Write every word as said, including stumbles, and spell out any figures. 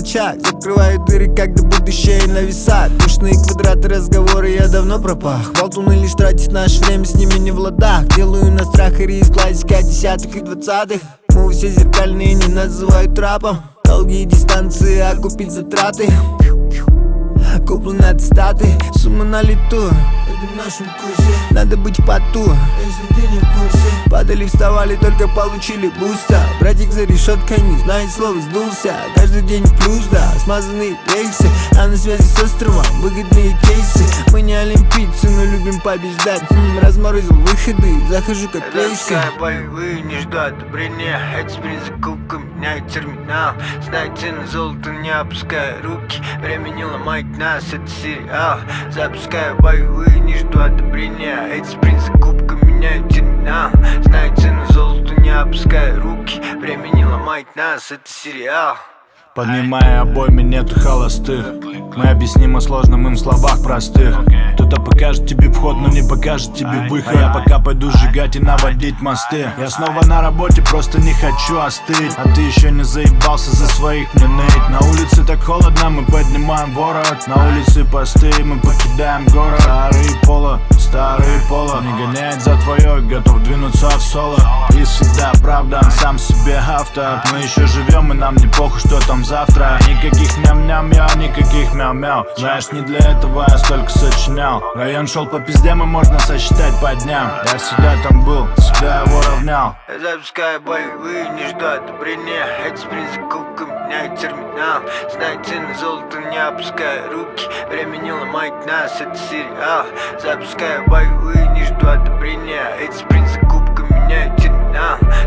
мелочах. Закрываю дыры, когда будущее нависает. Душные квадраты, разговоры, я давно пропах. Болтуны лишь тратят наше время, с ними не в ладах. Делаю на страх и риск, классика десятых и двадцатых. Мы все зеркальные, не называют трапом. Долгие дистанции, а купить затраты. Куплены аттестаты, сумма на лету. Это в нашем курсе, надо быть в поту, если ты не в курсе. Падали, вставали, только получили буста. Братик за решеткой, не знает слова, сдулся. Каждый день плюс, да, смазанные рельсы. А на связи с островом выгодные кейсы. Мы не олимпийцы, но любим побеждать. Хм, разморозил выходы, захожу как рейсы. Запускаю боевые, не жду одобрения. Эти спринт за кубком меняет терминал. Знаю цены золота, не опуская руки. Время не ломает нас, это сериал. Запускаю боевые, не жду одобрения. Эти спринт за кубком меняют терминал. Знаю цены золота, не опуская руки. Время не ломает нас, это сериал. Поднимая обойми, нету холостых. Мы объясним о сложном им словах простых. Кто-то покажет тебе вход, но не покажет тебе выход. А я пока пойду сжигать и наводить мосты. Я снова на работе, просто не хочу остыть. А ты еще не заебался за своих мне ныть. На улице так холодно, мы поднимаем ворот. На улице посты, мы покидаем город. Старые пола, старые пола. Не гоняет за твое, готов двинуться в соло. И всегда правда, он сам себе автор. Мы еще живем, и нам не похуй, что там завтра. Никаких ням-ням, я никаких мяу-мяу. Знаешь, не для этого я столько сочинял. Район шел по пизде, мы можно сосчитать по дням. Я всегда там был, всегда его равнял. Я запускаю боевые, не жду одобрения. Эти спринт за кубком меняет терминал. Знаю цены золота, не опуская руки. Время не ломает нас, это сериал. Запускаю боевые, не жду одобрения. Эти спринт за кубком меняет терминал.